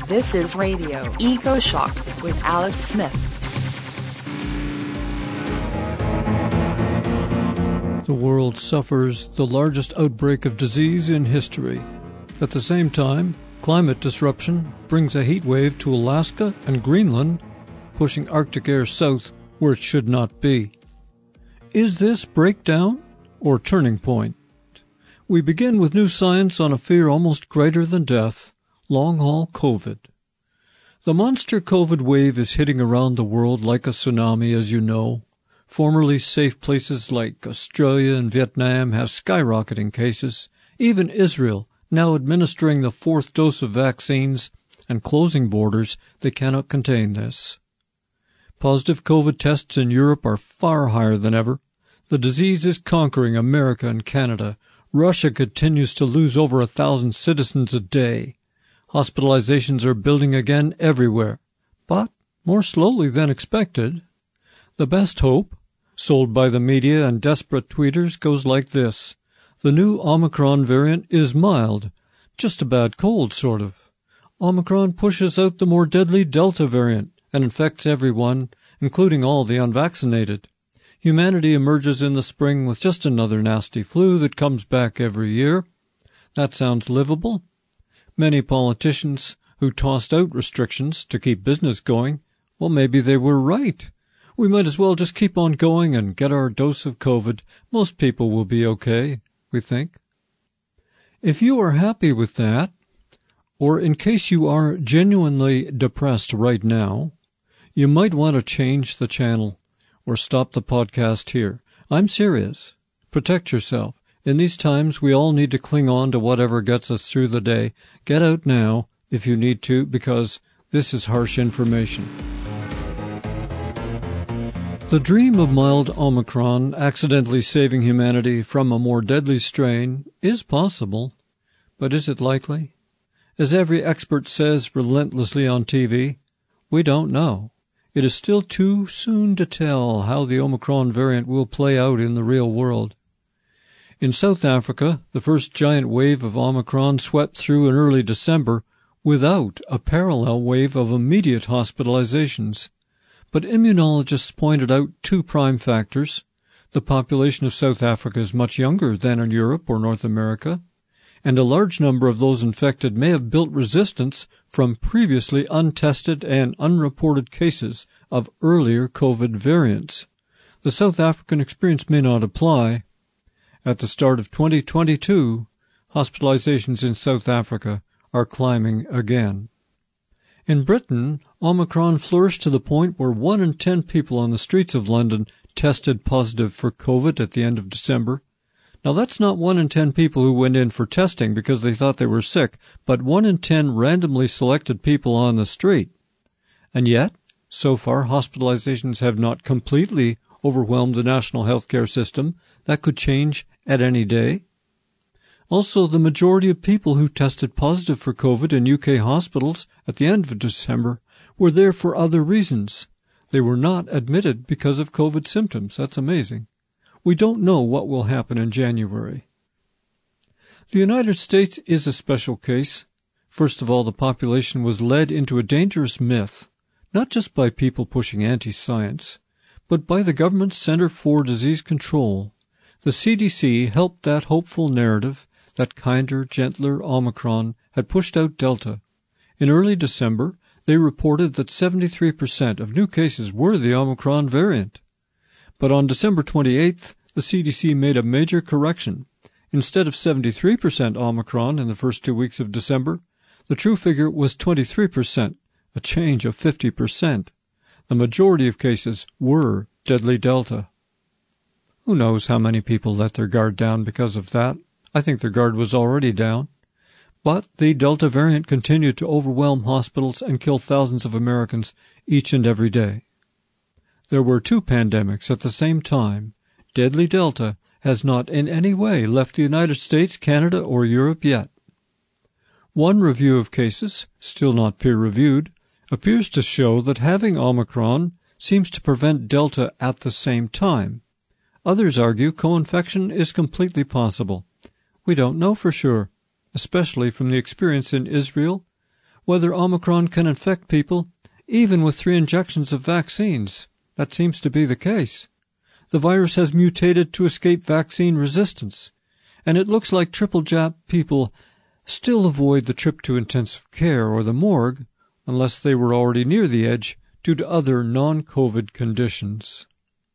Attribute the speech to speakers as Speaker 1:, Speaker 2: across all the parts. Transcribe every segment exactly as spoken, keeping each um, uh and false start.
Speaker 1: This is Radio Eco Shock with Alex Smith.
Speaker 2: The world suffers the largest outbreak of disease in history. At the same time, climate disruption brings a heat wave to Alaska and Greenland, pushing Arctic air south where it should not be. Is this breakdown or turning point? We begin with new science on a fear almost greater than death, long-haul COVID. The monster COVID wave is hitting around the world like a tsunami, as you know. Formerly safe places like Australia and Vietnam have skyrocketing cases. Even Israel, now administering the fourth dose of vaccines and closing borders, they cannot contain this. Positive COVID tests in Europe are far higher than ever. The disease is conquering America and Canada. Russia continues to lose over a thousand citizens a day. Hospitalizations are building again everywhere, but more slowly than expected. The best hope, sold by the media and desperate tweeters, goes like this. The new Omicron variant is mild, just a bad cold, sort of. Omicron pushes out the more deadly Delta variant and infects everyone, including all the unvaccinated. Humanity emerges in the spring with just another nasty flu that comes back every year. That sounds livable. Many politicians who tossed out restrictions to keep business going, well, maybe they were right. We might as well just keep on going and get our dose of COVID. Most people will be okay, we think. If you are happy with that, or in case you are genuinely depressed right now, you might want to change the channel or stop the podcast here. I'm serious. Protect yourself. In these times, we all need to cling on to whatever gets us through the day. Get out now if you need to, because this is harsh information. The dream of mild Omicron accidentally saving humanity from a more deadly strain is possible, but is it likely? As every expert says relentlessly on T V, we don't know. It is still too soon to tell how the Omicron variant will play out in the real world. In South Africa, the first giant wave of Omicron swept through in early December without a parallel wave of immediate hospitalizations. But immunologists pointed out two prime factors. The population of South Africa is much younger than in Europe or North America, and a large number of those infected may have built resistance from previously untested and unreported cases of earlier COVID variants. The South African experience may not apply. At the start of twenty twenty-two, hospitalizations in South Africa are climbing again. In Britain, Omicron flourished to the point where one in ten people on the streets of London tested positive for COVID at the end of December. Now, that's not one in ten people who went in for testing because they thought they were sick, but one in ten randomly selected people on the street. And yet, so far, hospitalizations have not completely overwhelmed the national healthcare system. That could change at any day. Also, the majority of people who tested positive for COVID in U K hospitals at the end of December were there for other reasons. They were not admitted because of COVID symptoms. That's amazing. We don't know what will happen in January. The United States is a special case. First of all, the population was led into a dangerous myth, not just by people pushing anti-science, but by the government's Center for Disease Control. The C D C helped that hopeful narrative that kinder, gentler Omicron had pushed out Delta. In early December, they reported that seventy-three percent of new cases were the Omicron variant. But on December twenty-eighth, the C D C made a major correction. Instead of seventy-three percent Omicron in the first two weeks of December, the true figure was twenty-three percent, a change of fifty percent. The majority of cases were deadly Delta. Who knows how many people let their guard down because of that? I think their guard was already down. But the Delta variant continued to overwhelm hospitals and kill thousands of Americans each and every day. There were two pandemics at the same time. Deadly Delta has not in any way left the United States, Canada, or Europe yet. One review of cases, still not peer-reviewed, appears to show that having Omicron seems to prevent Delta at the same time. Others argue co-infection is completely possible. We don't know for sure, especially from the experience in Israel, whether Omicron can infect people even with three injections of vaccines. That seems to be the case. The virus has mutated to escape vaccine resistance, and it looks like triple-jab people still avoid the trip to intensive care or the morgue unless they were already near the edge due to other non-COVID conditions.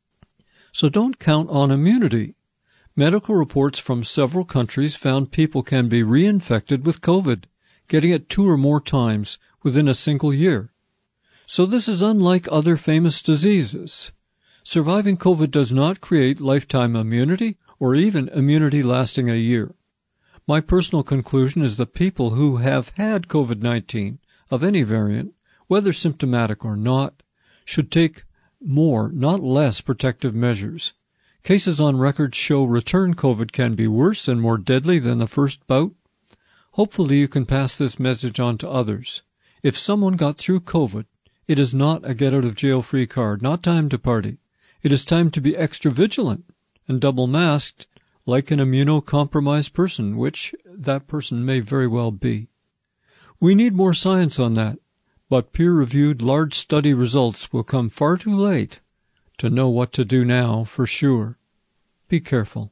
Speaker 2: So don't count on immunity. Medical reports from several countries found people can be reinfected with COVID, getting it two or more times within a single year. So this is unlike other famous diseases. Surviving COVID does not create lifetime immunity or even immunity lasting a year. My personal conclusion is that people who have had COVID nineteen of any variant, whether symptomatic or not, should take more, not less, protective measures. Cases on record show return COVID can be worse and more deadly than the first bout. Hopefully you can pass this message on to others. If someone got through COVID, it is not a get-out-of-jail-free card, not time to party. It is time to be extra vigilant and double-masked like an immunocompromised person, which that person may very well be. We need more science on that, but peer-reviewed large study results will come far too late to know what to do now for sure. Be careful.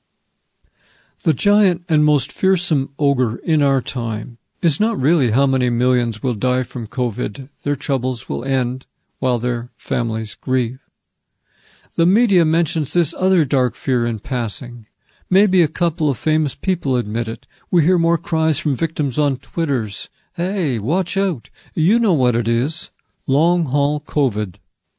Speaker 2: The giant and most fearsome ogre in our time is not really how many millions will die from COVID. Their troubles will end while their families grieve. The media mentions this other dark fear in passing. Maybe a couple of famous people admit it. We hear more cries from victims on Twitters. Hey, watch out. You know what it is. Long-haul COVID.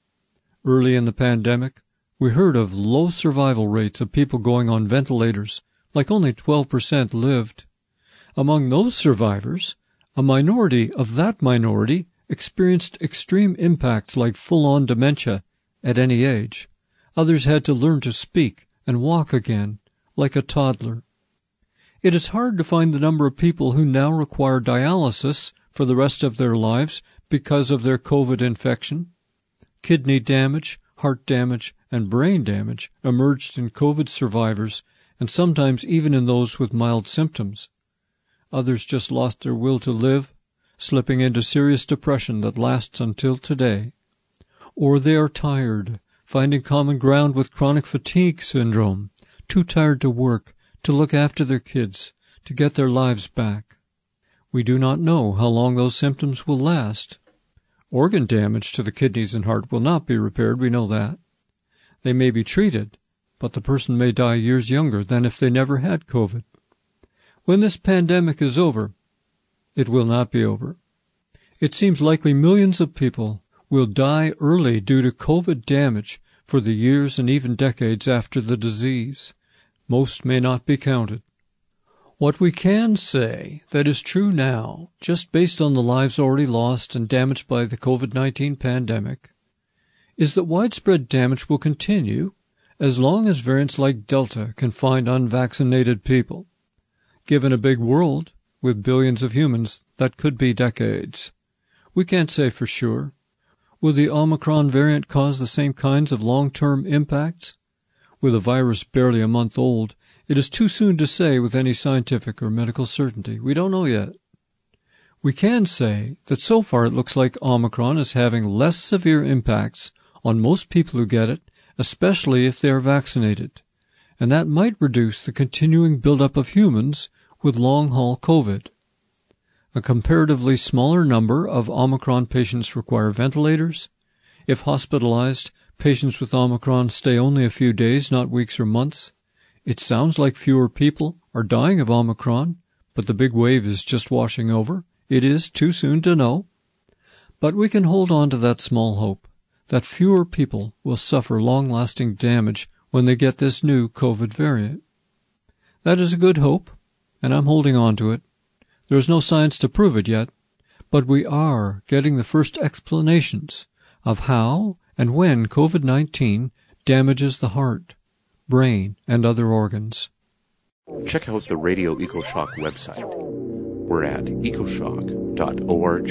Speaker 2: Early in the pandemic, we heard of low survival rates of people going on ventilators, like only twelve percent lived. Among those survivors, a minority of that minority experienced extreme impacts like full-on dementia at any age. Others had to learn to speak and walk again, like a toddler. It is hard to find the number of people who now require dialysis for the rest of their lives because of their COVID infection. Kidney damage, heart damage, and brain damage emerged in COVID survivors, and sometimes even in those with mild symptoms. Others just lost their will to live, slipping into serious depression that lasts until today. Or they are tired, finding common ground with chronic fatigue syndrome, too tired to work, to look after their kids, to get their lives back. We do not know how long those symptoms will last. Organ damage to the kidneys and heart will not be repaired, we know that. They may be treated, but the person may die years younger than if they never had COVID. When this pandemic is over, it will not be over. It seems likely millions of people will die early due to COVID damage for the years and even decades after the disease. Most may not be counted. What we can say that is true now, just based on the lives already lost and damaged by the COVID nineteen pandemic, is that widespread damage will continue as long as variants like Delta can find unvaccinated people. Given a big world with billions of humans, that could be decades. We can't say for sure. Will the Omicron variant cause the same kinds of long-term impacts? With a virus barely a month old, it is too soon to say with any scientific or medical certainty. We don't know yet. We can say that so far it looks like Omicron is having less severe impacts on most people who get it, especially if they are vaccinated, and that might reduce the continuing buildup of humans with long-haul COVID. A comparatively smaller number of Omicron patients require ventilators. If hospitalized, patients with Omicron stay only a few days, not weeks or months. It sounds like fewer people are dying of Omicron, but the big wave is just washing over. It is too soon to know. But we can hold on to that small hope, that fewer people will suffer long-lasting damage when they get this new COVID variant. That is a good hope, and I'm holding on to it. There is no science to prove it yet, but we are getting the first explanations of how and when COVID nineteen damages the heart, brain, and other organs.
Speaker 3: Check out the Radio EcoShock website. We're at ecoshock dot org.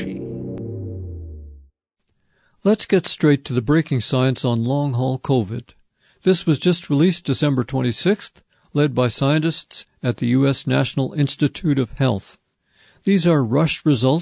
Speaker 2: Let's get straight to the breaking science on long-haul COVID. This was just released December twenty-sixth, led by scientists at the U S National Institute of Health. These are rushed results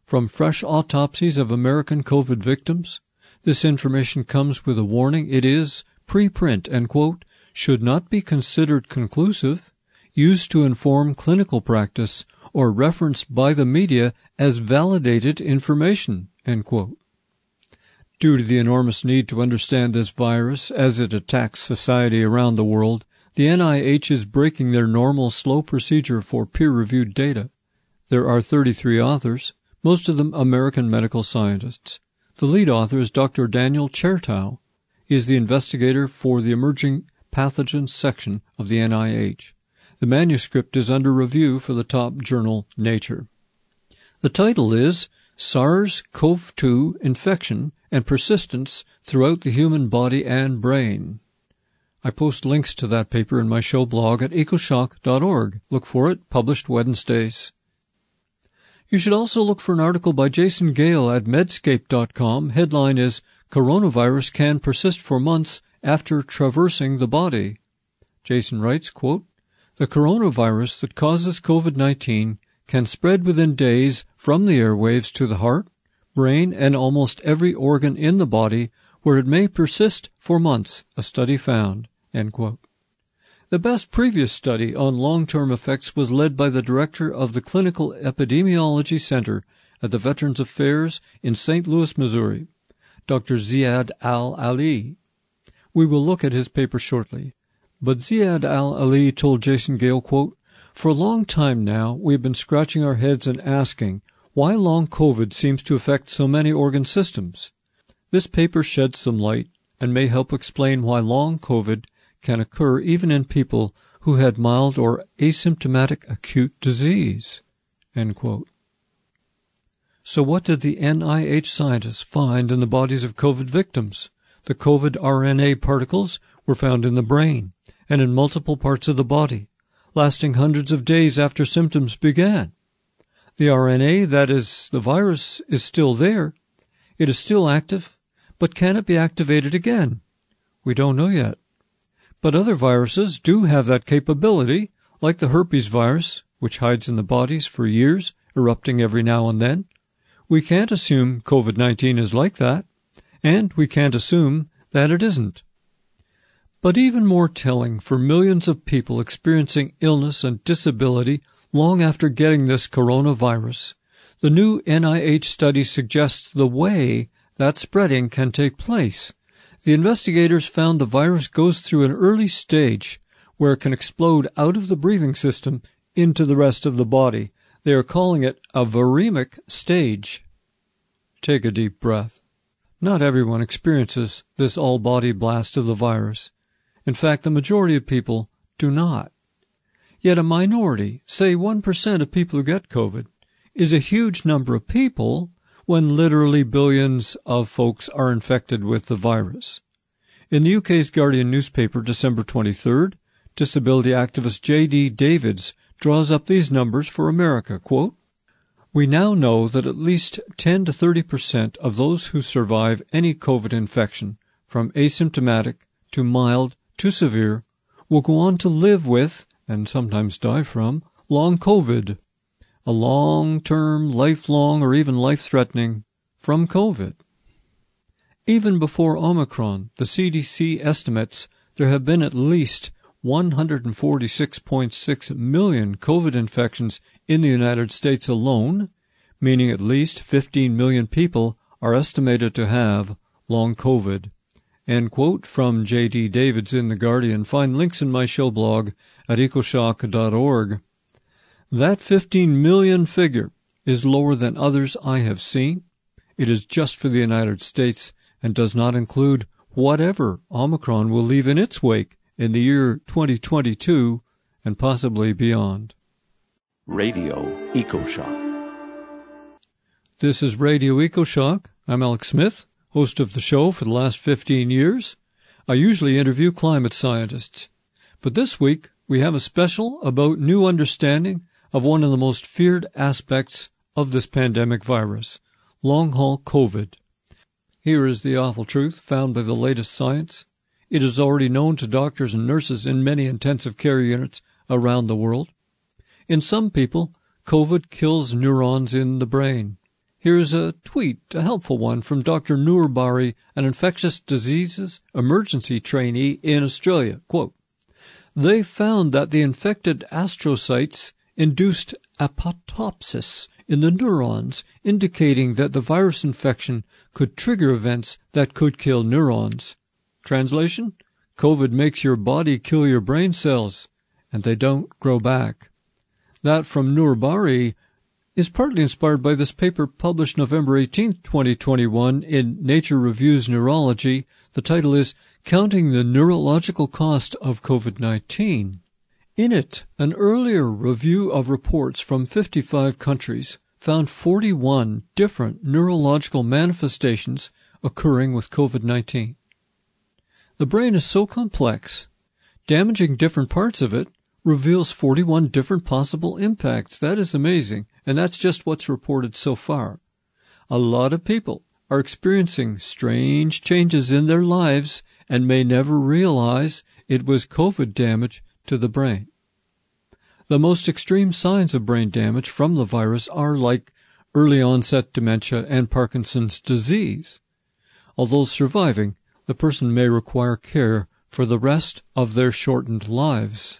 Speaker 2: from fresh autopsies of American COVID victims. This information comes with a warning. It is preprint and, quote, should not be considered conclusive, used to inform clinical practice, or referenced by the media as validated information, end quote. Due to the enormous need to understand this virus as it attacks society around the world, the N I H is breaking their normal slow procedure for peer-reviewed data. There are thirty-three authors, most of them American medical scientists. The lead author is Doctor Daniel Chertow. He is the investigator for the Emerging Pathogens section of the N I H. The manuscript is under review for the top journal Nature. The title is SARS-C o V two Infection and Persistence Throughout the Human Body and Brain. I post links to that paper in my show blog at ecoshock dot org. Look for it, published Wednesdays. You should also look for an article by Jason Gale at medscape dot com. Headline is, Coronavirus Can Persist for Months After Traversing the Body. Jason writes, quote, the coronavirus that causes COVID nineteen can spread within days from the airwaves to the heart, brain, and almost every organ in the body, where it may persist for months, a study found, end quote. The best previous study on long-term effects was led by the director of the Clinical Epidemiology Center at the Veterans Affairs in Saint Louis, Missouri, Doctor Ziad Al-Ali. We will look at his paper shortly. But Ziad Al-Ali told Jason Gale, quote, for a long time now, we have been scratching our heads and asking why long COVID seems to affect so many organ systems. This paper sheds some light and may help explain why long COVID can occur even in people who had mild or asymptomatic acute disease, end quote. So what did the N I H scientists find in the bodies of COVID victims? The COVID R N A particles were found in the brain and in multiple parts of the body, lasting hundreds of days after symptoms began. The R N A, that is, the virus, is still there. It is still active, but can it be activated again? We don't know yet. But other viruses do have that capability, like the herpes virus, which hides in the bodies for years, erupting every now and then. We can't assume COVID nineteen is like that, and we can't assume that it isn't. But even more telling for millions of people experiencing illness and disability long after getting this coronavirus, the new N I H study suggests the way that spreading can take place. The investigators found the virus goes through an early stage where it can explode out of the breathing system into the rest of the body. They are calling it a viremic stage. Take a deep breath. Not everyone experiences this all-body blast of the virus. In fact, the majority of people do not. Yet a minority, say one percent of people who get COVID, is a huge number of people when literally billions of folks are infected with the virus. In the U K's Guardian newspaper, December twenty-third, disability activist J D Davids draws up these numbers for America, quote, we now know that at least ten to thirty percent of those who survive any COVID infection, from asymptomatic to mild to severe, will go on to live with, and sometimes die from, long COVID, a long-term, lifelong, or even life-threatening from COVID. Even before Omicron, the C D C estimates there have been at least one hundred forty-six point six million COVID infections in the United States alone, meaning at least fifteen million people are estimated to have long COVID. End quote from J D Davids in The Guardian. Find links in my show blog at ecoshock dot org. That fifteen million figure is lower than others I have seen. It is just for the United States and does not include whatever Omicron will leave in its wake in the year twenty twenty-two and possibly beyond.
Speaker 3: Radio EcoShock.
Speaker 2: This is Radio EcoShock. I'm Alex Smith, host of the show for the last fifteen years. I usually interview climate scientists. But this week, we have a special about new understanding of one of the most feared aspects of this pandemic virus, long-haul COVID. Here is the awful truth found by the latest science. It is already known to doctors and nurses in many intensive care units around the world. In some people, COVID kills neurons in the brain. Here's a tweet, a helpful one, from Doctor Noor Bari, an infectious diseases emergency trainee in Australia. Quote, they found that the infected astrocytes induced apoptosis in the neurons, indicating that the virus infection could trigger events that could kill neurons. Translation? COVID makes your body kill your brain cells, and they don't grow back. That from Noor Bari is partly inspired by this paper published November eighteenth, twenty twenty-one in Nature Reviews Neurology. The title is Counting the Neurological Cost of COVID nineteen. In it, an earlier review of reports from fifty-five countries found forty-one different neurological manifestations occurring with COVID nineteen. The brain is so complex, damaging different parts of it reveals forty-one different possible impacts. That is amazing, and that's just what's reported so far. A lot of people are experiencing strange changes in their lives and may never realize it was COVID damage to the brain. The most extreme signs of brain damage from the virus are like early onset dementia and Parkinson's disease. Although surviving, the person may require care for the rest of their shortened lives.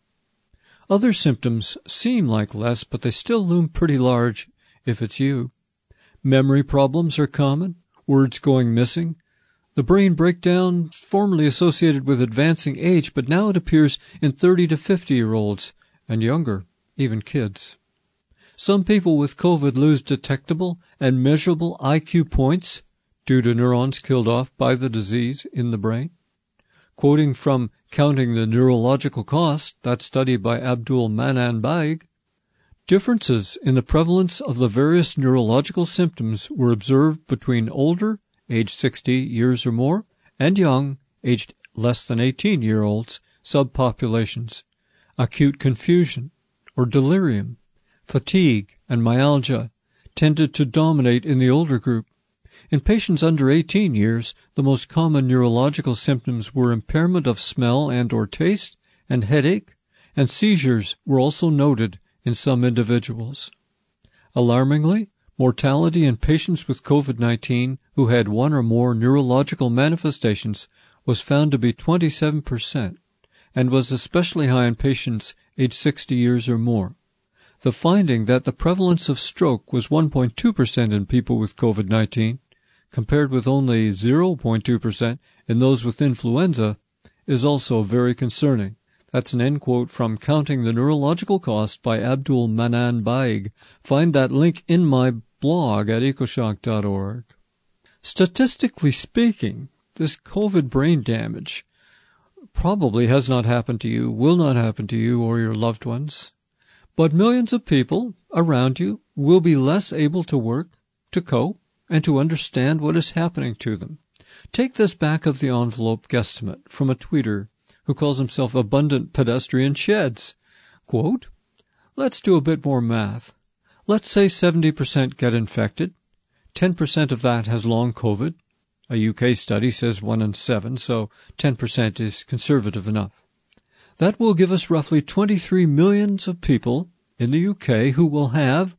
Speaker 2: Other symptoms seem like less, but they still loom pretty large if it's you. Memory problems are common, words going missing. The brain breakdown formerly associated with advancing age, but now it appears in thirty to fifty-year-olds and younger, even kids. Some people with COVID lose detectable and measurable I Q points due to neurons killed off by the disease in the brain. Quoting from Counting the Neurological Cost, that study by Abdul Manan Baig, differences in the prevalence of the various neurological symptoms were observed between older, aged sixty years or more, and young, aged less than eighteen-year-olds, subpopulations. Acute confusion or delirium, fatigue, and myalgia tended to dominate in the older group. In patients under eighteen years, the most common neurological symptoms were impairment of smell and or taste, and headache, and seizures were also noted in some individuals. Alarmingly, mortality in patients with COVID nineteen who had one or more neurological manifestations was found to be twenty-seven percent, and was especially high in patients aged sixty years or more. The finding that the prevalence of stroke was one point two percent in people with COVID nineteen, compared with only zero point two percent in those with influenza, is also very concerning. That's an end quote from Counting the Neurological Cost by Abdul Manan Baig. Find that link in my blog at ecoshock dot org. Statistically speaking, this COVID brain damage probably has not happened to you, will not happen to you or your loved ones. But millions of people around you will be less able to work, to cope, and to understand what is happening to them. Take this back-of-the-envelope guesstimate from a tweeter who calls himself Abundant Pedestrian Sheds. Quote, let's do a bit more math. Let's say seventy percent get infected. ten percent of that has long COVID. A U K study says one in seven, so ten percent is conservative enough. That will give us roughly twenty-three millions of people in the U K who will have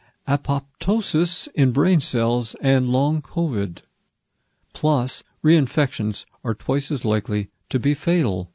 Speaker 2: apoptosis in brain cells and long COVID. Plus, reinfections are twice as likely to be fatal.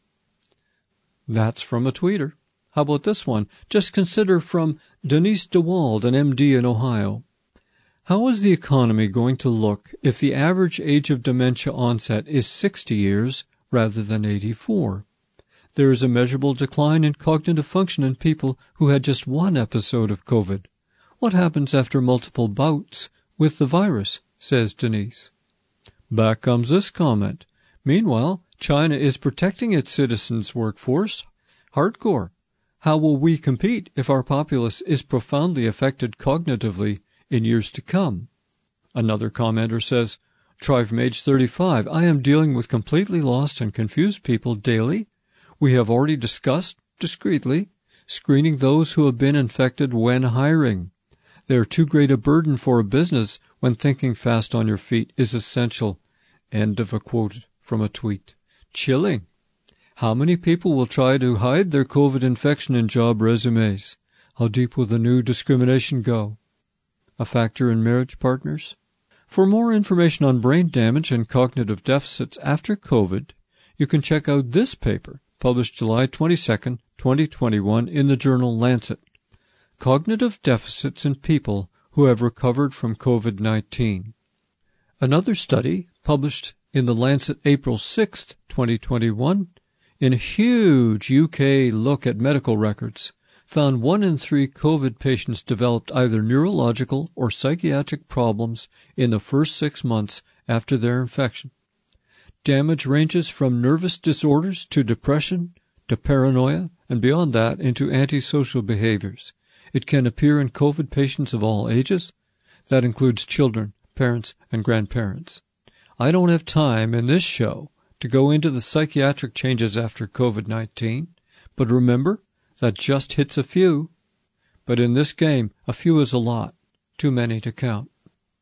Speaker 2: That's from a tweeter. How about this one? Just consider from Denise DeWald, an M D in Ohio. How is the economy going to look if the average age of dementia onset is sixty years rather than eighty-four? There is a measurable decline in cognitive function in people who had just one episode of COVID. What happens after multiple bouts with the virus, says Denise. Back comes this comment. Meanwhile, China is protecting its citizens' workforce hardcore. How will we compete if our populace is profoundly affected cognitively in years to come? Another commenter says, try from age thirty-five. I am dealing with completely lost and confused people daily. We have already discussed, discreetly, screening those who have been infected when hiring. They are too great a burden for a business when thinking fast on your feet is essential. End of a quote from a tweet. Chilling. How many people will try to hide their COVID infection in job resumes? How deep will the new discrimination go? a factor in marriage partners? For more information on brain damage and cognitive deficits after COVID, you can check out this paper, published July twenty-second, twenty twenty-one in the journal Lancet, Cognitive Deficits in People Who Have Recovered from COVID nineteen. Another study, published in the Lancet April sixth, twenty twenty-one, in a huge U K look at medical records, found one in three COVID patients developed either neurological or psychiatric problems in the first six months after their infection. Damage ranges from nervous disorders to depression to paranoia, and beyond that into antisocial behaviors. It can appear in COVID patients of all ages. That includes children, parents, and grandparents. I don't have time in this show to go into the psychiatric changes after COVID nineteen, but remember, that just hits a few. But in this game, a few is a lot, too many to count.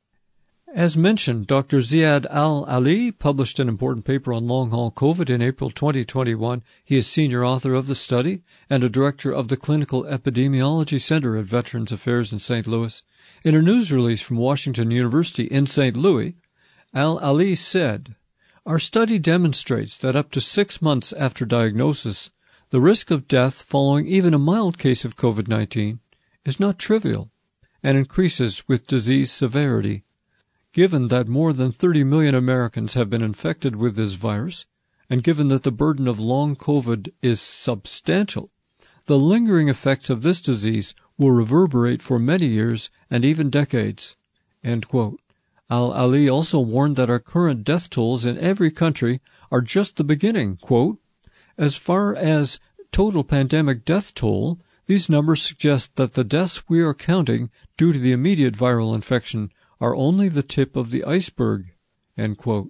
Speaker 2: As mentioned, Doctor Ziad Al-Ali published an important paper on long-haul COVID in April twenty twenty-one. He is senior author of the study and a director of the Clinical Epidemiology Center at Veterans Affairs in Saint Louis. In a news release from Washington University in Saint Louis, Al-Ali said, "Our study demonstrates that up to six months after diagnosis, the risk of death following even a mild case of COVID nineteen is not trivial and increases with disease severity. Given that more than thirty million Americans have been infected with this virus, and given that the burden of long COVID is substantial, the lingering effects of this disease will reverberate for many years and even decades." End quote. Al-Ali also warned that our current death tolls in every country are just the beginning. Quote, "As far as total pandemic death toll, these numbers suggest that the deaths we are counting due to the immediate viral infection are only the tip of the iceberg." End quote.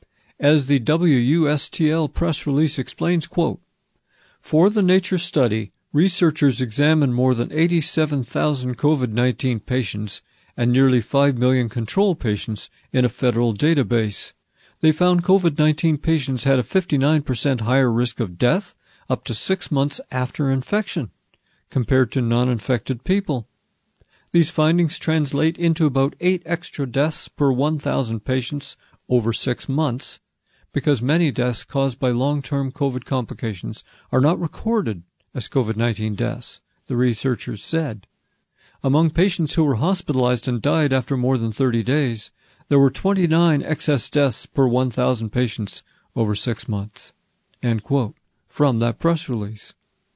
Speaker 2: As the W U S T L press release explains, quote, "For the Nature study, researchers examined more than eighty-seven thousand COVID nineteen patients and nearly five million control patients in a federal database. They found COVID nineteen patients had a fifty-nine percent higher risk of death up to six months after infection compared to non-infected people. These findings translate into about eight extra deaths per one thousand patients over six months, because many deaths caused by long-term COVID complications are not recorded as COVID nineteen deaths," the researchers said. Among patients who were hospitalized and died after more than thirty days, there were twenty-nine excess deaths per one thousand patients over six months. End quote, from that press release.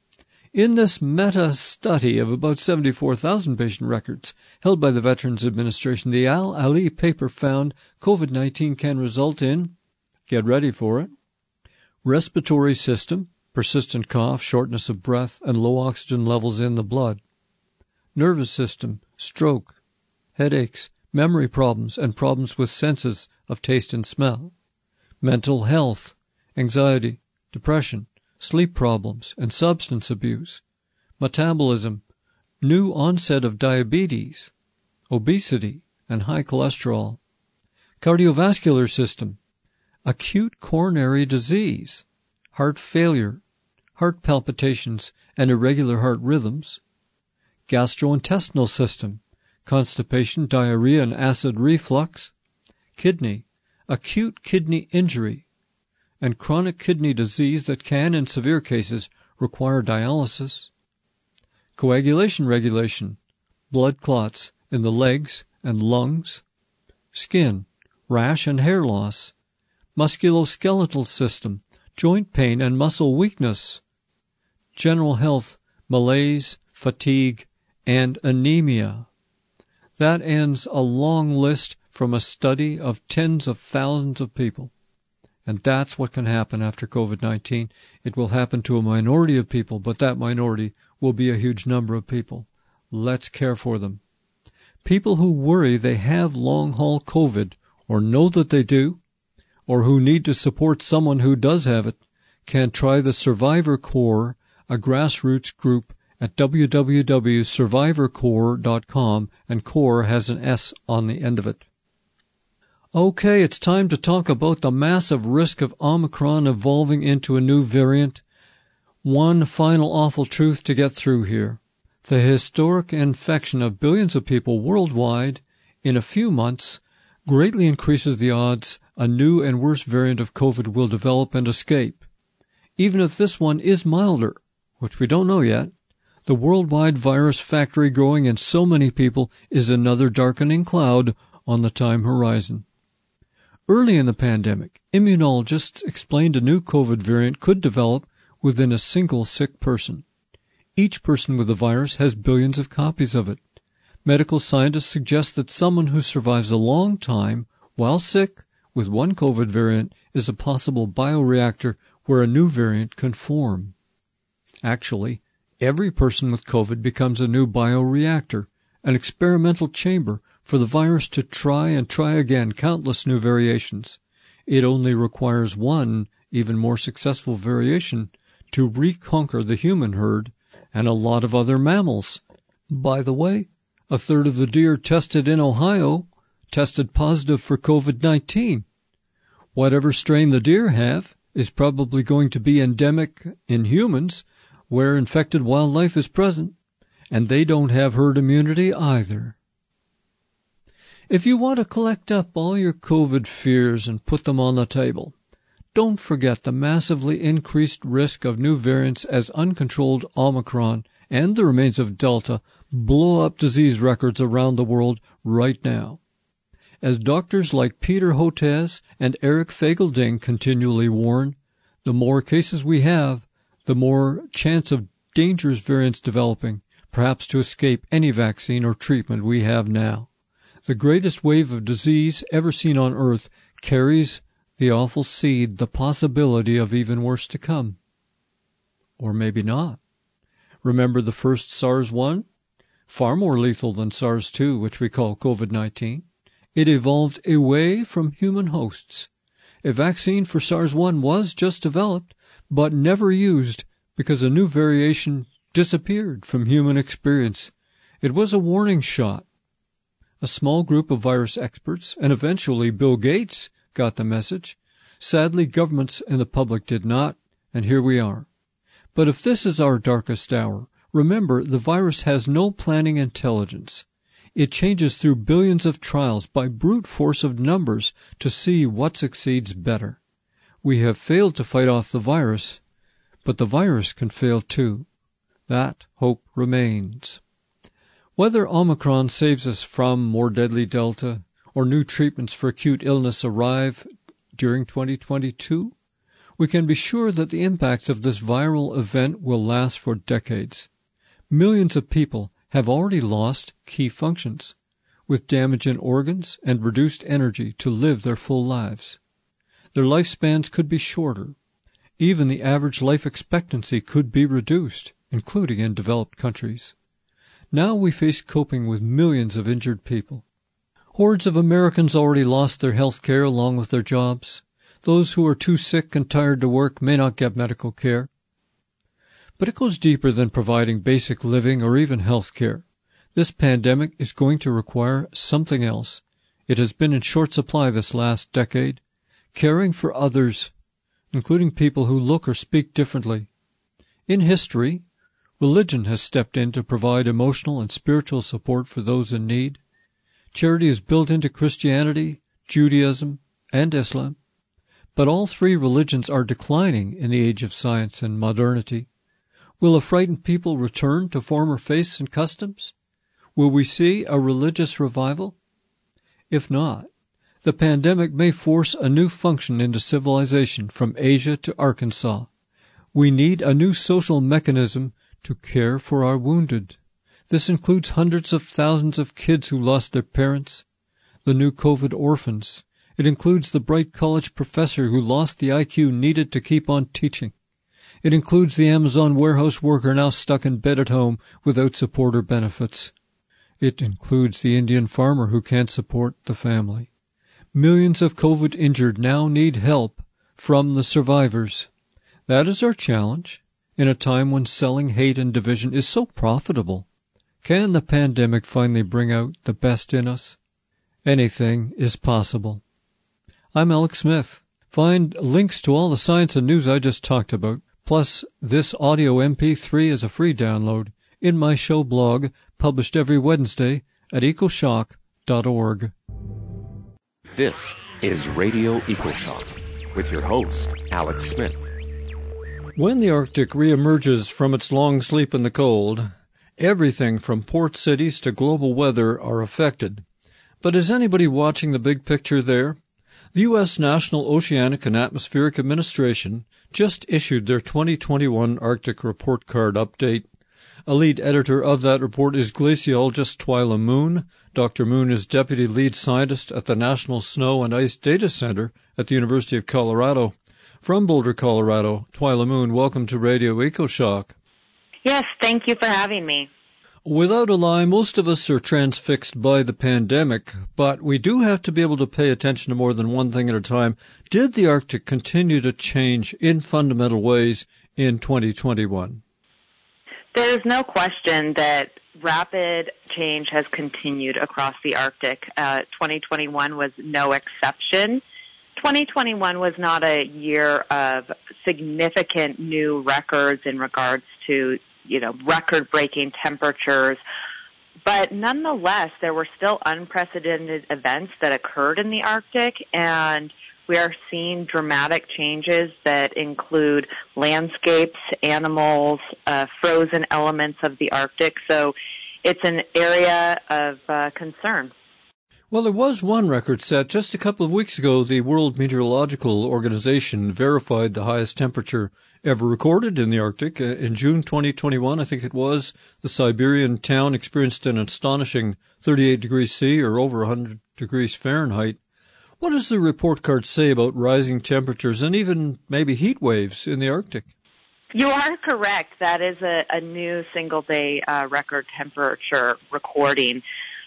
Speaker 2: In this meta-study of about seventy-four thousand patient records held by the Veterans Administration, the Al-Ali paper found COVID nineteen can result in, get ready for it, respiratory system, persistent cough, shortness of breath, and low oxygen levels in the blood, nervous system, stroke, headaches, memory problems, and problems with senses of taste and smell, mental health, anxiety, depression, sleep problems, and substance abuse, metabolism, new onset of diabetes, obesity, and high cholesterol, cardiovascular system, acute coronary disease, heart failure, heart palpitations, and irregular heart rhythms, gastrointestinal system, constipation, diarrhea, and acid reflux, kidney, acute kidney injury, and chronic kidney disease that can, in severe cases, require dialysis, coagulation regulation, blood clots in the legs and lungs, skin, rash and hair loss, musculoskeletal system, joint pain and muscle weakness, general health, malaise, fatigue, and anemia. That ends a long list from a study of tens of thousands of people. And that's what can happen after COVID nineteen. It will happen to a minority of people, but that minority will be a huge number of people. Let's care for them. People who worry they have long-haul COVID, or know that they do, or who need to support someone who does have it, can try the Survivor Corps, a grassroots group, at w w w dot survivor corps dot com, and core has an S on the end of it. Okay, it's time to talk about the massive risk of Omicron evolving into a new variant. One final awful truth to get through here. The historic infection of billions of people worldwide in a few months greatly increases the odds a new and worse variant of COVID will develop and escape. Even if this one is milder, which we don't know yet, the worldwide virus factory growing in so many people is another darkening cloud on the time horizon. Early in the pandemic, immunologists explained a new COVID variant could develop within a single sick person. Each person with the virus has billions of copies of it. Medical scientists suggest that someone who survives a long time while sick with one COVID variant is a possible bioreactor where a new variant can form. Actually, every person with COVID becomes a new bioreactor, an experimental chamber for the virus to try and try again countless new variations. It only requires one, even more successful variation to reconquer the human herd and a lot of other mammals. By the way, a third of the deer tested in Ohio tested positive for COVID nineteen. Whatever strain the deer have is probably going to be endemic in humans where infected wildlife is present, and they don't have herd immunity either. If you want to collect up all your COVID fears and put them on the table, don't forget the massively increased risk of new variants as uncontrolled Omicron and the remains of Delta blow up disease records around the world right now. As doctors like Peter Hotez and Eric Fagelding continually warn, the more cases we have, the more chance of dangerous variants developing, perhaps to escape any vaccine or treatment we have now. The greatest wave of disease ever seen on Earth carries the awful seed, the possibility of even worse to come. Or maybe not. Remember the first SARS one? Far more lethal than SARS two, which we call COVID nineteen. It evolved away from human hosts. A vaccine for SARS one was just developed, but never used because a new variation disappeared from human experience. It was a warning shot. A small group of virus experts, and eventually Bill Gates, got the message. Sadly, governments and the public did not, and here we are. But if this is our darkest hour, remember the virus has no planning intelligence. It changes through billions of trials by brute force of numbers to see what succeeds better. We have failed to fight off the virus, but the virus can fail too. That hope remains. Whether Omicron saves us from more deadly Delta or new treatments for acute illness arrive during twenty twenty-two, we can be sure that the impacts of this viral event will last for decades. Millions of people have already lost key functions, with damage in organs and reduced energy to live their full lives. Their lifespans could be shorter. Even the average life expectancy could be reduced, including in developed countries. Now we face coping with millions of injured people. Hordes of Americans already lost their health care along with their jobs. Those who are too sick and tired to work may not get medical care. But it goes deeper than providing basic living or even health care. This pandemic is going to require something else. It has been in short supply this last decade. Caring for others, including people who look or speak differently. In history, religion has stepped in to provide emotional and spiritual support for those in need. Charity is built into Christianity, Judaism, and Islam. But all three religions are declining in the age of science and modernity. Will a frightened people return to former faiths and customs? Will we see a religious revival? If not, the pandemic may force a new function into civilization from Asia to Arkansas. We need a new social mechanism to care for our wounded. This includes hundreds of thousands of kids who lost their parents, the new COVID orphans. It includes the bright college professor who lost the I Q needed to keep on teaching. It includes the Amazon warehouse worker now stuck in bed at home without support or benefits. It includes the Indian farmer who can't support the family. Millions of COVID injured now need help from the survivors. That is our challenge in a time when selling hate and division is so profitable. Can the pandemic finally bring out the best in us? Anything is possible. I'm Alex Smith. Find links to all the science and news I just talked about, plus this audio M P three is a free download in my show blog, published every Wednesday at ecoshock dot org.
Speaker 3: This is Radio EcoShock with your host, Alex Smith.
Speaker 2: When the Arctic reemerges from its long sleep in the cold, everything from port cities to global weather are affected. But is anybody watching the big picture there? The U S National Oceanic and Atmospheric Administration just issued their twenty twenty-one Arctic Report Card update. A lead editor of that report is glaciologist Twyla Moon. Doctor Moon is deputy lead scientist at the National Snow and Ice Data Center at the University of Colorado. From Boulder, Colorado, Twyla Moon, welcome to Radio EcoShock.
Speaker 4: Yes, thank you for having me.
Speaker 2: Without a lie, most of us are transfixed by the pandemic, but we do have to be able to pay attention to more than one thing at a time. Did the Arctic continue to change in fundamental ways in twenty twenty-one?
Speaker 4: There's no question that rapid change has continued across the Arctic. Uh, twenty twenty-one was no exception. twenty twenty-one was not a year of significant new records in regards to you know, record-breaking temperatures. But nonetheless, there were still unprecedented events that occurred in the Arctic, and we are seeing dramatic changes that include landscapes, animals, uh, frozen elements of the Arctic. So it's an area of uh, concern.
Speaker 2: Well, there was one record set. Just a couple of weeks ago, the World Meteorological Organization verified the highest temperature ever recorded in the Arctic. Uh, in June twenty twenty-one, I think it was, the Siberian town experienced an astonishing thirty-eight degrees C, or over one hundred degrees Fahrenheit. What does the report card say about rising temperatures and even maybe heat waves in the Arctic?
Speaker 4: You are correct. That is a, a new single-day uh, record temperature recording.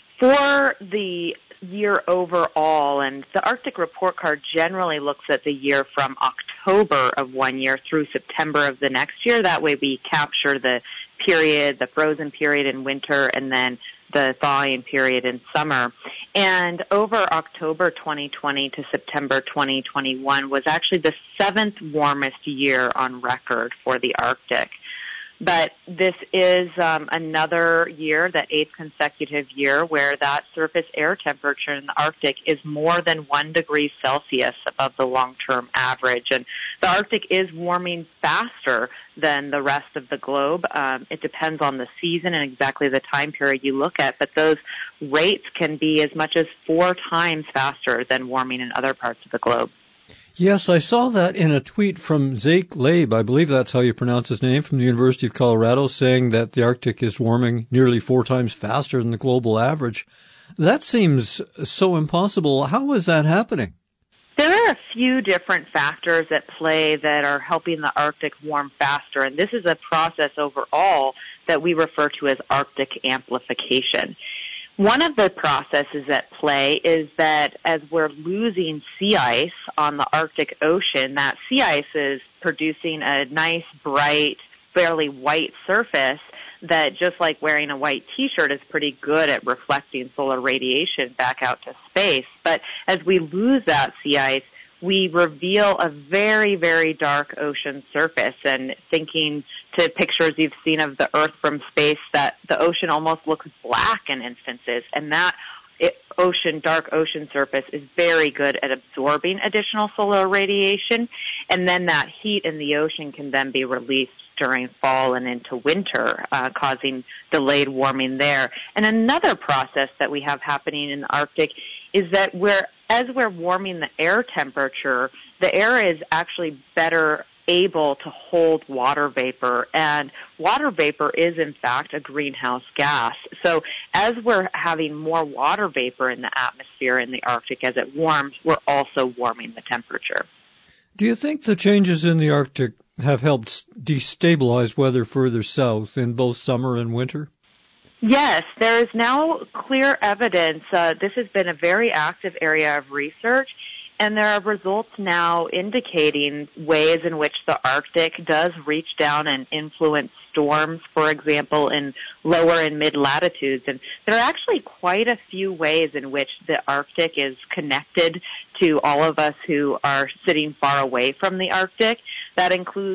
Speaker 4: For the year overall, and the Arctic Report Card generally looks at the year from October of one year through September of the next year. That way we capture the period, the frozen period in winter, and then the thawing period in summer. And over October twenty twenty to September twenty twenty-one was actually the seventh warmest year on record for the Arctic. But this is um, another year, the eighth consecutive year, where that surface air temperature in the Arctic is more than one degree Celsius above the long-term average. And the Arctic is warming faster than the rest of the globe. Um, it depends on the season and exactly the time period you look at, but those rates can be as much as four times faster than warming in other parts of the globe.
Speaker 2: Yes, I saw that in a tweet from Zeke Laib, I believe that's how you pronounce his name, from the University of Colorado, saying that the Arctic is warming nearly four times faster than the global average. That seems so impossible. How is that happening?
Speaker 4: There are a few different factors at play that are helping the Arctic warm faster, and this is a process overall that we refer to as Arctic amplification. One of the processes at play is that as we're losing sea ice on the Arctic Ocean, that sea ice is producing a nice, bright, fairly white surface that, just like wearing a white T-shirt, is pretty good at reflecting solar radiation back out to space. But as we lose that sea ice, we reveal a very, very dark ocean surface. And thinking to pictures you've seen of the Earth from space, that the ocean almost looks black in instances. And that it, ocean, dark ocean surface is very good at absorbing additional solar radiation. And then that heat in the ocean can then be released during fall and into winter, uh, causing delayed warming there. And another process that we have happening in the Arctic is that we're, as we're warming the air temperature, the air is actually better able to hold water vapor, and water vapor is in fact a greenhouse gas. So as we're having more water vapor in the atmosphere in the Arctic as it warms, we're also warming the temperature.
Speaker 2: Do you think the changes in the Arctic have helped destabilize weather further south in both summer and winter?
Speaker 4: Yes, there is now clear evidence. Uh, this has been a very active area of research, and there are results now indicating ways in which the Arctic does reach down and influence storms, for example, in lower and mid-latitudes. And there are actually quite a few ways in which the Arctic is connected to all of us who are sitting far away from the Arctic. That includes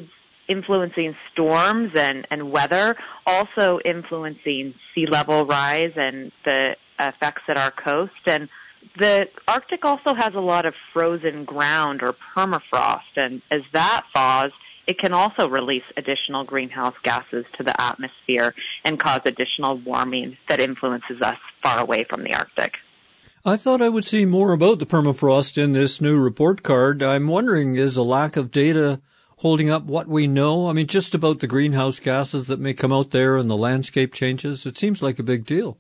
Speaker 4: influencing storms and, and weather, also influencing sea level rise and the effects at our coast. And the Arctic also has a lot of frozen ground or permafrost, and as that thaws, it can also release additional greenhouse gases to the atmosphere and cause additional warming that influences us far away from the Arctic.
Speaker 2: I thought I would see more about the permafrost in this new report card. I'm wondering, is a lack of data holding up what we know? I mean, just about the greenhouse gases that may come out there and the landscape changes. It seems like a big deal.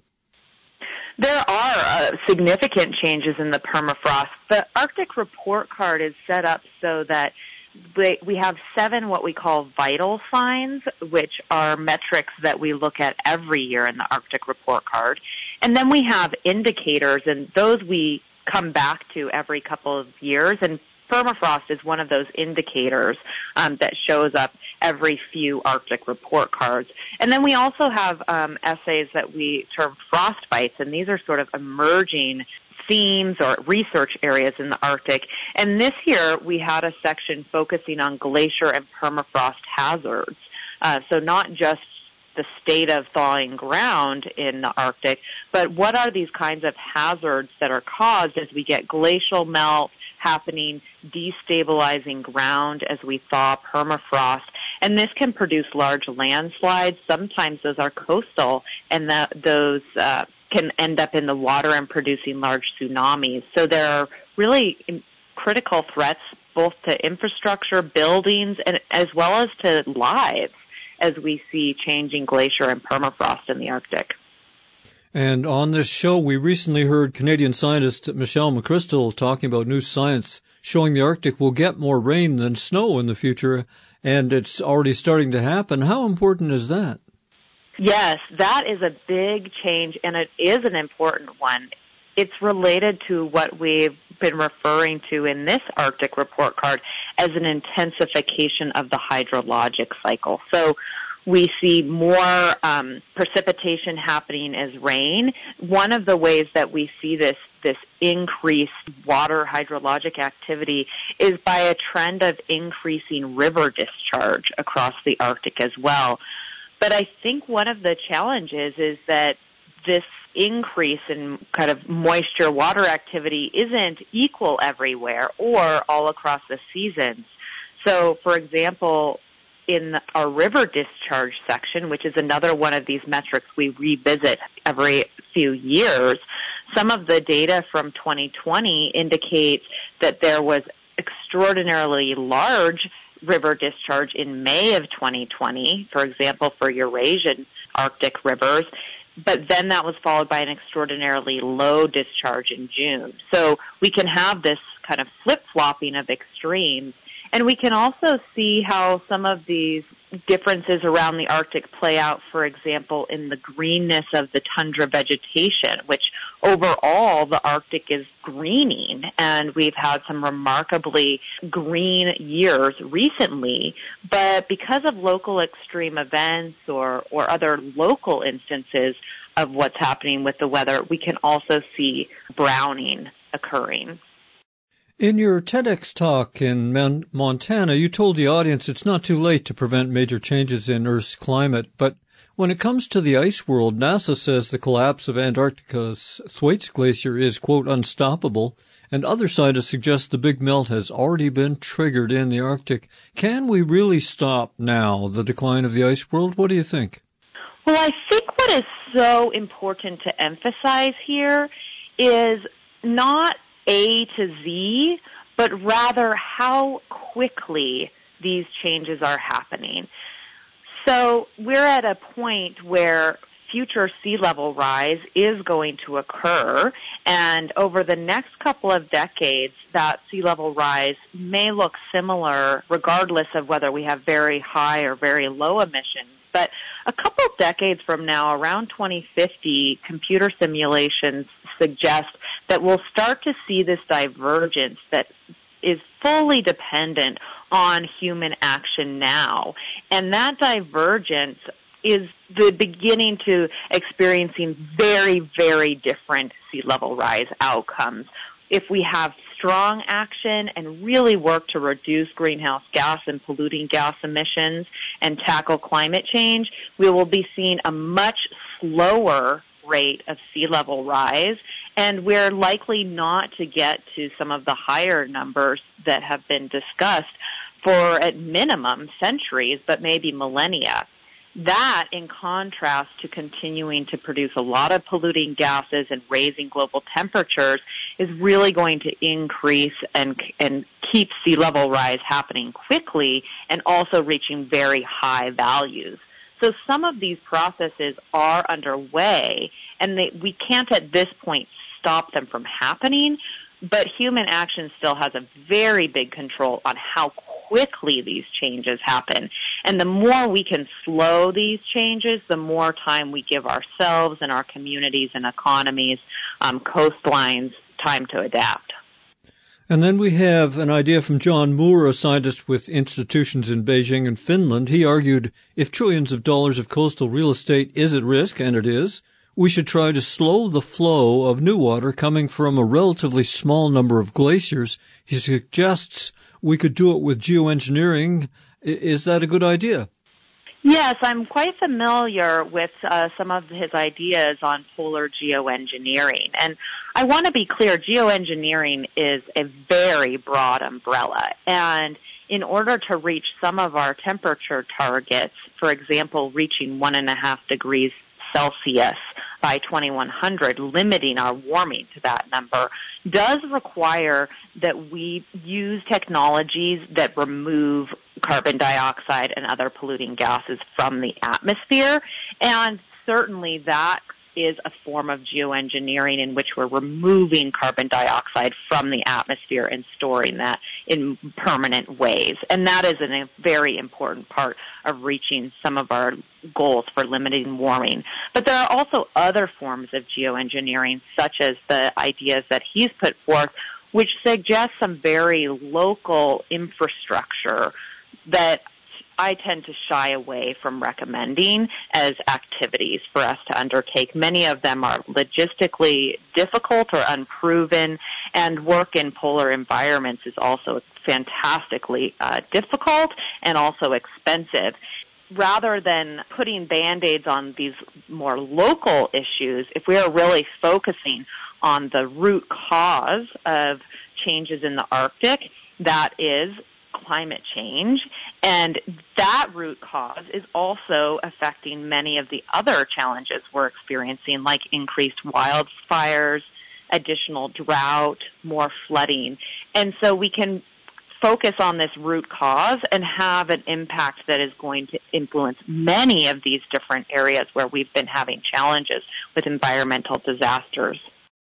Speaker 4: There are uh, significant changes in the permafrost. The Arctic report card is set up so that we have seven what we call vital signs, which are metrics that we look at every year in the Arctic report card. And then we have indicators, and those we come back to every couple of years. And permafrost is one of those indicators um, that shows up every few Arctic report cards. And then we also have um, essays that we term frostbites, and these are sort of emerging themes or research areas in the Arctic. And this year we had a section focusing on glacier and permafrost hazards. Uh, so not just the state of thawing ground in the Arctic, but what are these kinds of hazards that are caused as we get glacial melt happening, destabilizing ground as we thaw permafrost. And this can produce large landslides. Sometimes those are coastal, and the, those uh, can end up in the water and producing large tsunamis. So there are really critical threats both to infrastructure, buildings, and as well as to lives as we see changing glacier and permafrost in the Arctic.
Speaker 2: And on this show, we recently heard Canadian scientist Michelle McChrystal talking about new science showing the Arctic will get more rain than snow in the future, and it's already starting to happen. How important is that?
Speaker 4: Yes, that is a big change, and it is an important one. It's related to what we've been referring to in this Arctic report card as an intensification of the hydrologic cycle. So we see more um, precipitation happening as rain. One of the ways that we see this this increased water hydrologic activity is by a trend of increasing river discharge across the Arctic as well. But I think one of the challenges is that this increase in kind of moisture water activity isn't equal everywhere or all across the seasons. So, for example, in our river discharge section, which is another one of these metrics we revisit every few years, some of the data from twenty twenty indicates that there was extraordinarily large river discharge in May of twenty twenty, for example, for Eurasian Arctic rivers, but then that was followed by an extraordinarily low discharge in June. So we can have this kind of flip-flopping of extremes. And we can also see how some of these differences around the Arctic play out, for example, in the greenness of the tundra vegetation, which overall the Arctic is greening. And we've had some remarkably green years recently. But because of local extreme events or, or other local instances of what's happening with the weather, we can also see browning occurring.
Speaker 2: In your TEDx talk in Man- Montana, you told the audience it's not too late to prevent major changes in Earth's climate, but when it comes to the ice world, NASA says the collapse of Antarctica's Thwaites Glacier is, quote, unstoppable, and other scientists suggest the big melt has already been triggered in the Arctic. Can we really stop now the decline of the ice world? What do you think?
Speaker 4: Well, I think what is so important to emphasize here is not A to Z, but rather how quickly these changes are happening. So we're at a point where future sea level rise is going to occur, and over the next couple of decades, that sea level rise may look similar regardless of whether we have very high or very low emissions. But a couple of decades from now, around twenty fifty, computer simulations suggest that we'll start to see this divergence that is fully dependent on human action now. And that divergence is the beginning to experiencing very, very different sea level rise outcomes. if we have strong action and really work to reduce greenhouse gas and polluting gas emissions and tackle climate change, we will be seeing a much slower rate of sea level rise, and we're likely not to get to some of the higher numbers that have been discussed for, at minimum, centuries, but maybe millennia. That, in contrast to continuing to produce a lot of polluting gases and raising global temperatures, is really going to increase and and keep sea level rise happening quickly and also reaching very high values. So some of these processes are underway, and they, we can't at this point stop them from happening, but human action still has a very big control on how quickly these changes happen. And the more we can slow these changes, the more time we give ourselves and our communities and economies, um, coastlines, time to adapt.
Speaker 2: And then we have an idea from John Moore, a scientist with institutions in Beijing and Finland. He argued, if trillions of dollars of coastal real estate is at risk, and it is, we should try to slow the flow of new water coming from a relatively small number of glaciers. He suggests we could do it with geoengineering. Is that a good idea?
Speaker 4: Yes, I'm quite familiar with uh, some of his ideas on polar geoengineering. And I want to be clear, geoengineering is a very broad umbrella. And in order to reach some of our temperature targets, for example, reaching one and a half degrees Celsius by twenty-one hundred, limiting our warming to that number, does require that we use technologies that remove carbon dioxide and other polluting gases from the atmosphere. And certainly that is a form of geoengineering in which we're removing carbon dioxide from the atmosphere and storing that in permanent ways. And that is a very important part of reaching some of our goals for limiting warming. But there are also other forms of geoengineering, such as the ideas that he's put forth, which suggest some very local infrastructure that I tend to shy away from recommending as activities for us to undertake. Many of them are logistically difficult or unproven, and work in polar environments is also fantastically uh, difficult and also expensive. Rather than putting Band-Aids on these more local issues, if we are really focusing on the root cause of changes in the Arctic, that is climate change, and that root cause is also affecting many of the other challenges we're experiencing, like increased wildfires, additional drought, more flooding. And so we can focus on this root cause and have an impact that is going to influence many of these different areas where we've been having challenges with environmental disasters.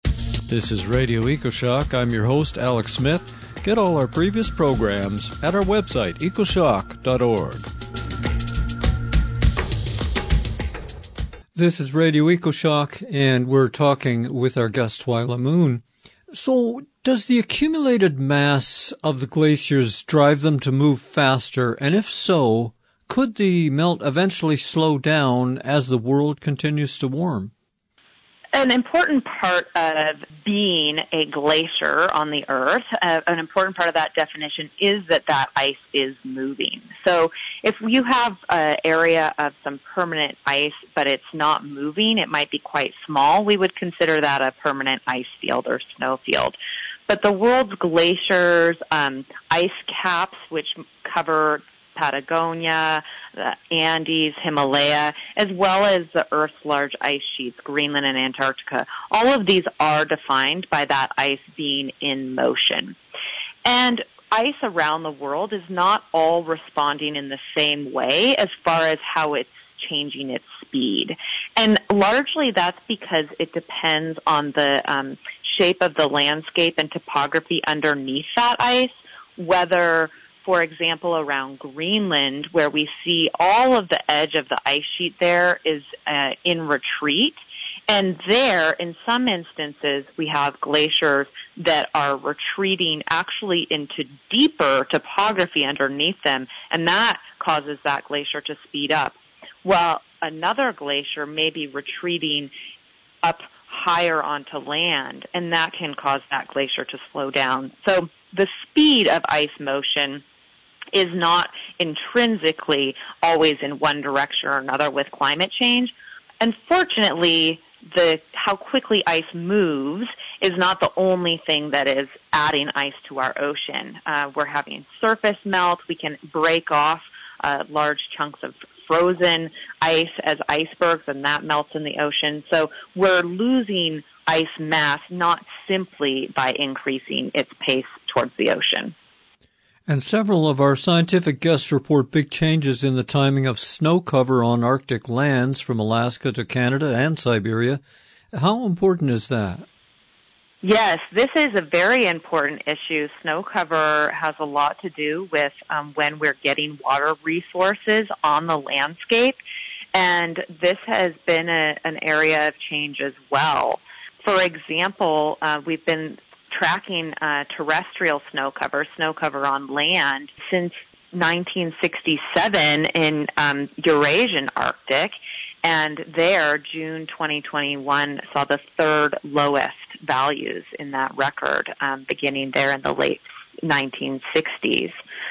Speaker 2: This is Radio EcoShock. I'm your host, Alex Smith. Get all our previous programs at our website, ecoshock dot org. This is Radio EcoShock, and we're talking with our guest, Twyla Moon. So, does the accumulated mass of the glaciers drive them to move faster? And if so, could the melt eventually slow down as the world continues to warm?
Speaker 4: An important part of being a glacier on the Earth, uh, an important part of that definition is that that ice is moving. So if you have an area of some permanent ice, but it's not moving, it might be quite small, we would consider that a permanent ice field or snow field. But the world's glaciers, um, ice caps, which cover Patagonia, the Andes, Himalaya, as well as the Earth's large ice sheets, Greenland and Antarctica. All of these are defined by that ice being in motion. And ice around the world is not all responding in the same way as far as how it's changing its speed. And largely that's because it depends on the um, shape of the landscape and topography underneath that ice, whether, for example, around Greenland, where we see all of the edge of the ice sheet there is uh, in retreat. And there, in some instances, we have glaciers that are retreating actually into deeper topography underneath them, and that causes that glacier to speed up. While another glacier may be retreating up higher onto land, and that can cause that glacier to slow down. So the speed of ice motion is not intrinsically always in one direction or another with climate change. Unfortunately, the how quickly ice moves is not the only thing that is adding ice to our ocean. Uh, we're having surface melt. We can break off uh, large chunks of frozen ice as icebergs, and that melts in the ocean. So we're losing ice mass not simply by increasing its pace towards the ocean.
Speaker 2: And several of our scientific guests report big changes in the timing of snow cover on Arctic lands from Alaska to Canada and Siberia. How important is that?
Speaker 4: Yes, this is a very important issue. Snow cover has a lot to do with um, when we're getting water resources on the landscape, and this has been a, an area of change as well. For example, uh, we've been tracking uh, terrestrial snow cover, snow cover on land, since nineteen sixty-seven in um, Eurasian Arctic, and there, June twenty twenty-one saw the third lowest values in that record, um, beginning there in the late nineteen sixties.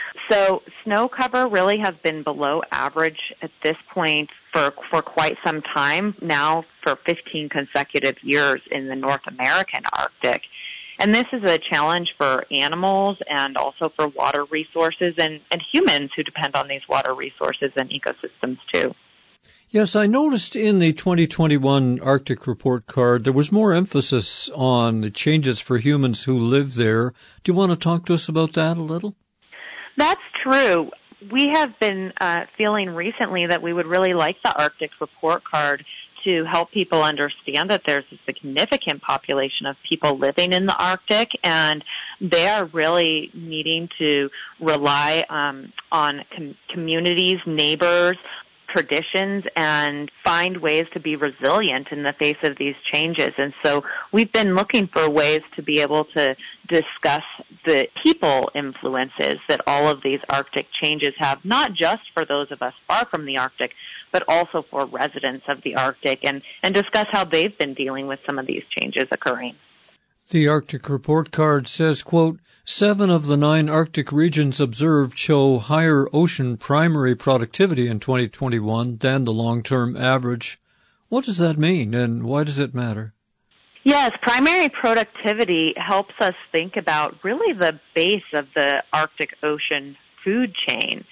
Speaker 4: So snow cover really has been below average at this point for for quite some time, now for fifteen consecutive years in the North American Arctic. And this is a challenge for animals and also for water resources and, and humans who depend on these water resources and ecosystems too.
Speaker 2: Yes, I noticed in the twenty twenty-one Arctic Report Card there was more emphasis on the changes for humans who live there. Do you want to talk to us about that a little?
Speaker 4: That's true. We have been uh, feeling recently that we would really like the Arctic Report Card to help people understand that there's a significant population of people living in the Arctic, and they are really needing to rely um, on com- communities, neighbors, traditions, and find ways to be resilient in the face of these changes. And so we've been looking for ways to be able to discuss the people influences that all of these Arctic changes have, not just for those of us far from the Arctic, but also for residents of the Arctic, and, and discuss how they've been dealing with some of these changes occurring.
Speaker 2: The Arctic Report Card says, quote, seven of the nine Arctic regions observed show higher ocean primary productivity in twenty twenty-one than the long-term average. What does that mean, and why does it matter?
Speaker 4: Yes, primary productivity helps us think about really the base of the Arctic Ocean food chain.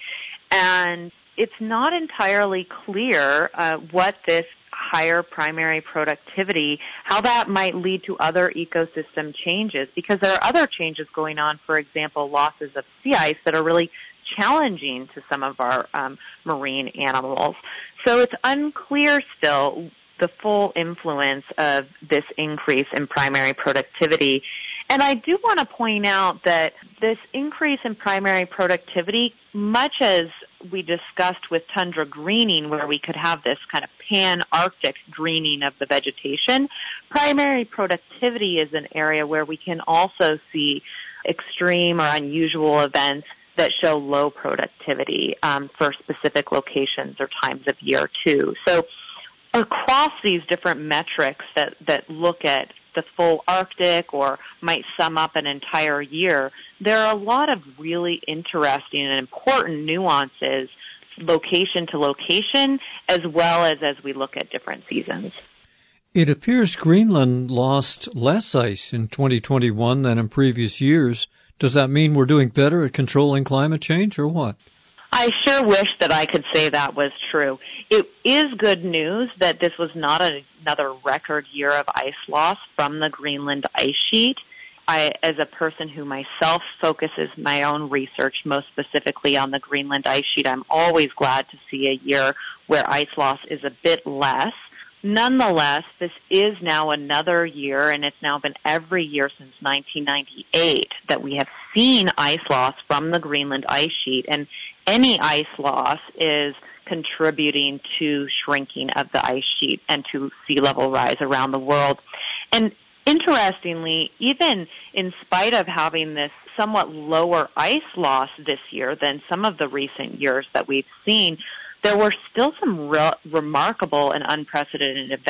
Speaker 4: And it's not entirely clear uh, what this higher primary productivity, how that might lead to other ecosystem changes, because there are other changes going on, for example, losses of sea ice that are really challenging to some of our um, marine animals. So it's unclear still the full influence of this increase in primary productivity. And I do want to point out that this increase in primary productivity, much as we discussed with tundra greening, where we could have this kind of pan-Arctic greening of the vegetation, primary productivity is an area where we can also see extreme or unusual events that show low productivity um, for specific locations or times of year too. So across these different metrics that, that look at the full Arctic or might sum up an entire year, there are a lot of really interesting and important nuances location to location, as well as as we look at different seasons.
Speaker 2: It appears Greenland lost less ice in twenty twenty-one than in previous years. Does that mean we're doing better at controlling climate change, or what?
Speaker 4: I sure wish that I could say that was true. It is good news that this was not a, another record year of ice loss from the Greenland ice sheet. I, as a person who myself focuses my own research most specifically on the Greenland ice sheet, I'm always glad to see a year where ice loss is a bit less. Nonetheless, this is now another year, and it's now been every year since nineteen ninety-eight that we have seen ice loss from the Greenland ice sheet, and any ice loss is contributing to shrinking of the ice sheet and to sea level rise around the world. And interestingly, even in spite of having this somewhat lower ice loss this year than some of the recent years that we've seen, there were still some re- remarkable and unprecedented events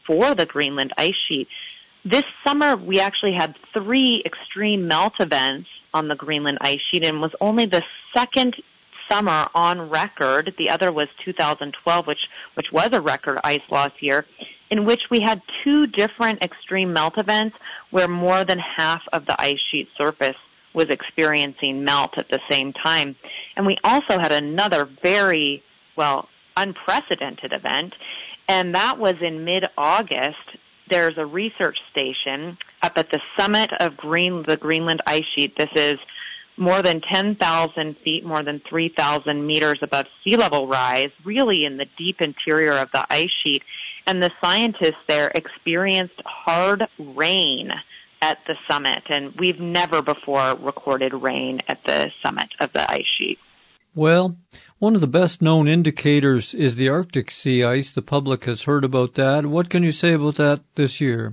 Speaker 4: before the Greenland ice sheet. This summer, we actually had three extreme melt events on the Greenland ice sheet, and was only the second summer on record. The other was two thousand twelve, which, which was a record ice loss year, in which we had two different extreme melt events where more than half of the ice sheet surface was experiencing melt at the same time. And we also had another very, well, unprecedented event, and that was in mid-August. There's a research station up at the summit of Green, the Greenland ice sheet. This is more than ten thousand feet, more than three thousand meters above sea level rise, really in the deep interior of the ice sheet. And the scientists there experienced hard rain at the summit, and we've never before recorded rain at the summit of the ice sheet.
Speaker 2: Well, one of the best-known indicators is the Arctic sea ice. The public has heard about that. What can you say about that this year?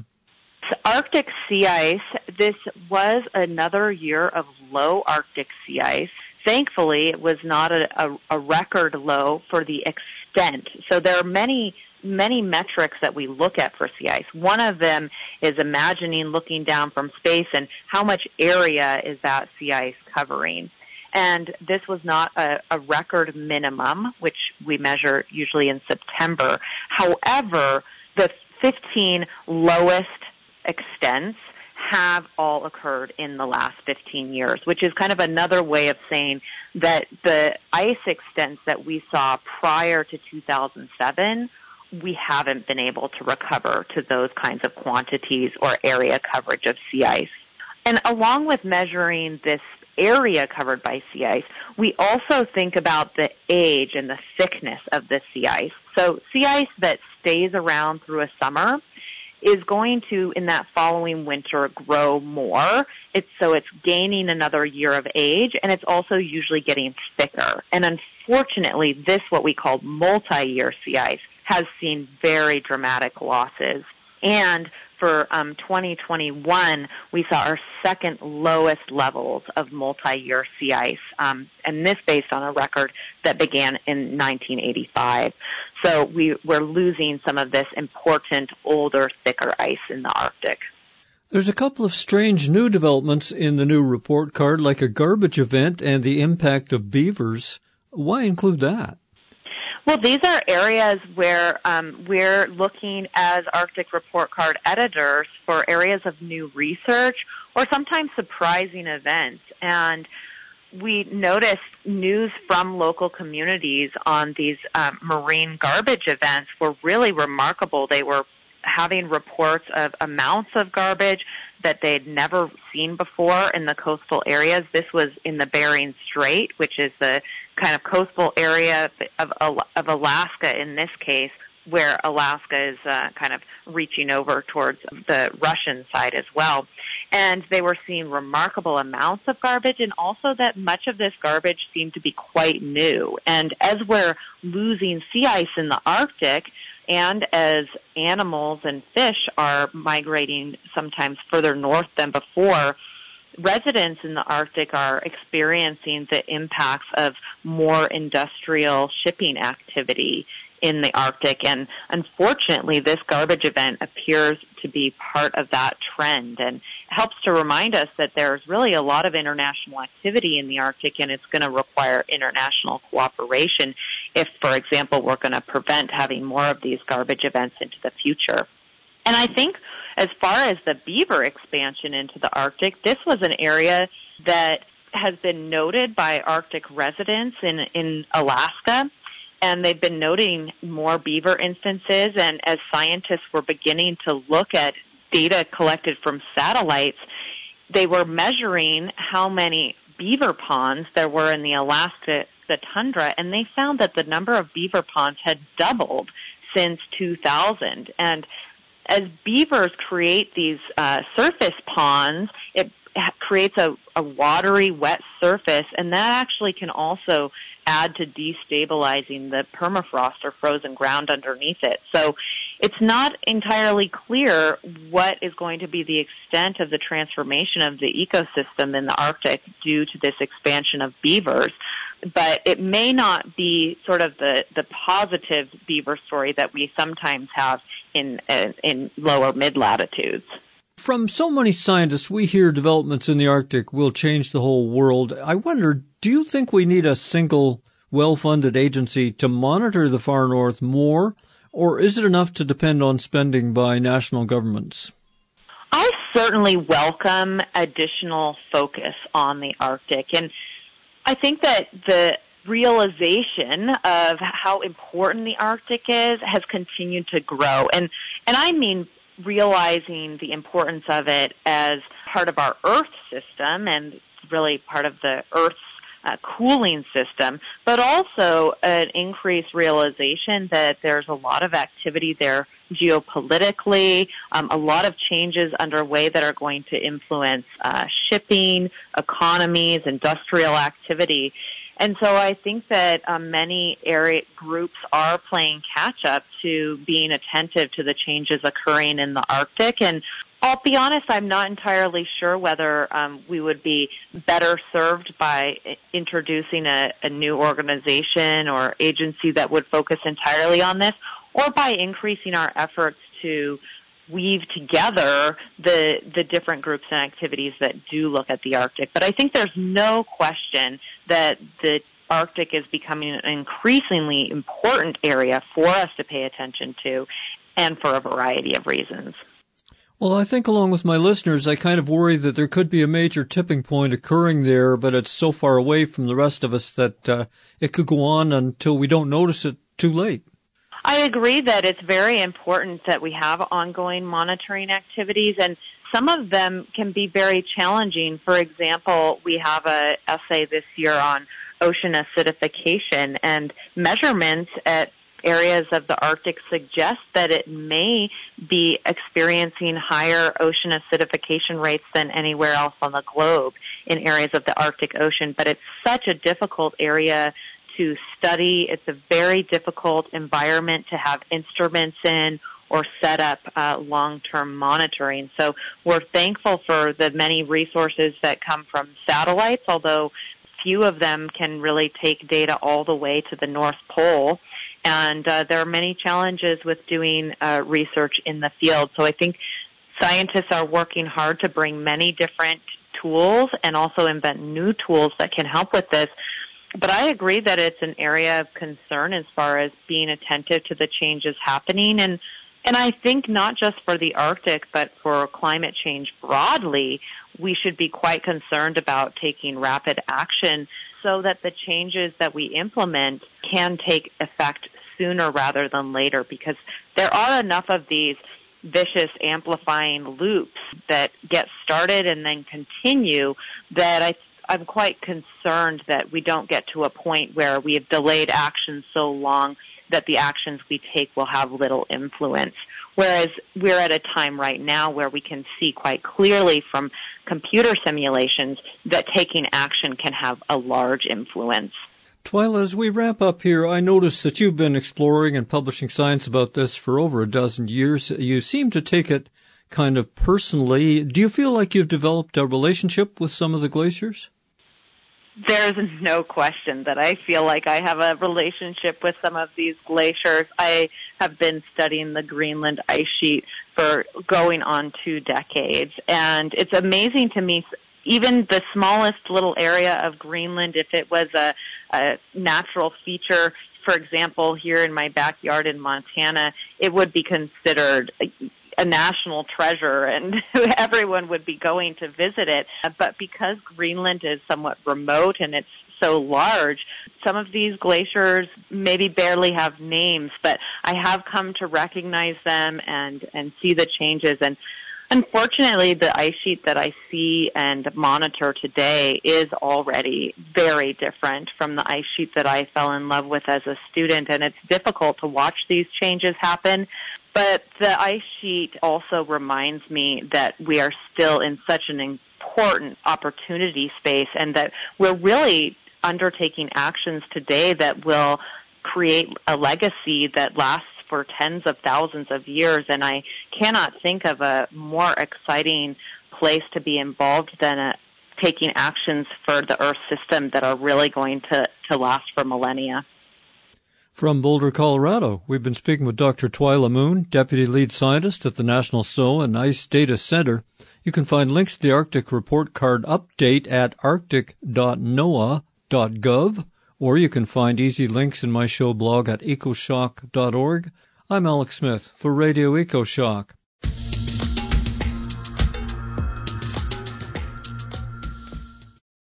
Speaker 4: Arctic sea ice, this was another year of low Arctic sea ice. Thankfully, it was not a, a, a record low for the extent. So there are many many metrics that we look at for sea ice. One of them is imagining looking down from space and how much area is that sea ice covering. And this was not a, a record minimum, which we measure usually in September. However, the fifteen lowest extents have all occurred in the last fifteen years, which is kind of another way of saying that the ice extents that we saw prior to two thousand seven, we haven't been able to recover to those kinds of quantities or area coverage of sea ice. And along with measuring this area covered by sea ice, we also think about the age and the thickness of the sea ice. So sea ice that stays around through a summer is going to, in that following winter, grow more. It's, so it's gaining another year of age, and it's also usually getting thicker. And unfortunately, this, what we call multi-year sea ice, has seen very dramatic losses. And for um, twenty twenty-one, we saw our second lowest levels of multi-year sea ice, um, and this based on a record that began in nineteen eighty-five. So we, we're losing some of this important, older, thicker ice in the Arctic.
Speaker 2: There's a couple of strange new developments in the new report card, like a garbage event and the impact of beavers. Why include that?
Speaker 4: Well, these are areas where um, we're looking as Arctic Report Card editors for areas of new research or sometimes surprising events. And we noticed news from local communities on these um, marine garbage events were really remarkable. They were having reports of amounts of garbage that they'd never seen before in the coastal areas. This was in the Bering Strait, which is the kind of coastal area of, of Alaska in this case, where Alaska is uh, kind of reaching over towards the Russian side as well. And they were seeing remarkable amounts of garbage, and also that much of this garbage seemed to be quite new. And as we're losing sea ice in the Arctic, and as animals and fish are migrating sometimes further north than before, residents in the Arctic are experiencing the impacts of more industrial shipping activity in the Arctic. And unfortunately, this garbage event appears to be part of that trend, and helps to remind us that there's really a lot of international activity in the Arctic, and it's going to require international cooperation if, for example, we're going to prevent having more of these garbage events into the future. And I think as far as the beaver expansion into the Arctic, this was an area that has been noted by Arctic residents in, in Alaska, and they've been noting more beaver instances. And as scientists were beginning to look at data collected from satellites, they were measuring how many beaver ponds there were in the Alaska the tundra, and they found that the number of beaver ponds had doubled since two thousand. And as beavers create these uh, surface ponds, it creates a, a watery, wet surface, and that actually can also add to destabilizing the permafrost or frozen ground underneath it. So it's not entirely clear what is going to be the extent of the transformation of the ecosystem in the Arctic due to this expansion of beavers. But it may not be sort of the, the positive beaver story that we sometimes have in uh, in lower mid-latitudes.
Speaker 2: From so many scientists, we hear developments in the Arctic will change the whole world. I wonder, do you think we need a single well-funded agency to monitor the far north more, or is it enough to depend on spending by national governments?
Speaker 4: I certainly welcome additional focus on the Arctic, and I think that the realization of how important the Arctic is has continued to grow, and and I mean realizing the importance of it as part of our Earth system and really part of the Earth's uh, cooling system, but also an increased realization that there's a lot of activity there geopolitically, um, a lot of changes underway that are going to influence uh, shipping, economies, industrial activity. And so I think that um, many area groups are playing catch-up to being attentive to the changes occurring in the Arctic. And I'll be honest, I'm not entirely sure whether um, we would be better served by introducing a, a new organization or agency that would focus entirely on this, or by increasing our efforts to weave together the the different groups and activities that do look at the Arctic. But I think there's no question that the Arctic is becoming an increasingly important area for us to pay attention to, and for a variety of reasons.
Speaker 2: Well, I think along with my listeners, I kind of worry that there could be a major tipping point occurring there, but it's so far away from the rest of us that uh, it could go on until we don't notice it too late.
Speaker 4: I agree that it's very important that we have ongoing monitoring activities, and some of them can be very challenging. For example, we have an essay this year on ocean acidification, and measurements at areas of the Arctic suggest that it may be experiencing higher ocean acidification rates than anywhere else on the globe in areas of the Arctic Ocean. But it's such a difficult area to study. It's a very difficult environment to have instruments in or set up uh, long-term monitoring. So we're thankful for the many resources that come from satellites, although few of them can really take data all the way to the North Pole. And uh, there are many challenges with doing uh, research in the field. So I think scientists are working hard to bring many different tools and also invent new tools that can help with this. But I agree that it's an area of concern as far as being attentive to the changes happening. And, and I think not just for the Arctic, but for climate change broadly, we should be quite concerned about taking rapid action so that the changes that we implement can take effect sooner rather than later, because there are enough of these vicious amplifying loops that get started and then continue that I I'm quite concerned that we don't get to a point where we have delayed action so long that the actions we take will have little influence. Whereas we're at a time right now where we can see quite clearly from computer simulations that taking action can have a large influence.
Speaker 2: Twyla, as we wrap up here, I noticed that you've been exploring and publishing science about this for over a dozen years. You seem to take it kind of personally. Do you feel like you've developed a relationship with some of the glaciers?
Speaker 4: There's no question that I feel like I have a relationship with some of these glaciers. I have been studying the Greenland ice sheet for going on two decades, and it's amazing to me, even the smallest little area of Greenland, if it was a, a natural feature, for example, here in my backyard in Montana, it would be considered a, a national treasure, and everyone would be going to visit it. But because Greenland is somewhat remote and it's so large, some of these glaciers maybe barely have names, but I have come to recognize them and, and see the changes. And unfortunately, the ice sheet that I see and monitor today is already very different from the ice sheet that I fell in love with as a student, and it's difficult to watch these changes happen. But the ice sheet also reminds me that we are still in such an important opportunity space, and that we're really undertaking actions today that will create a legacy that lasts for tens of thousands of years. And I cannot think of a more exciting place to be involved than a, taking actions for the Earth system that are really going to, to last for millennia.
Speaker 2: From Boulder, Colorado, we've been speaking with Doctor Twyla Moon, Deputy Lead Scientist at the National Snow and Ice Data Center. You can find links to the Arctic Report Card update at arctic dot noaa dot gov, or you can find easy links in my show blog at ecoshock dot org. I'm Alex Smith for Radio EcoShock.